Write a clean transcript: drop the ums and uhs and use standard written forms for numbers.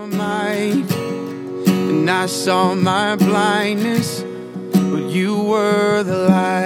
your might, and I saw my blindness, but you were the light.